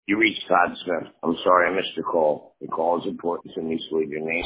You reached Todd Smith. I'm sorry I missed your call. The call is important to me, so leave your name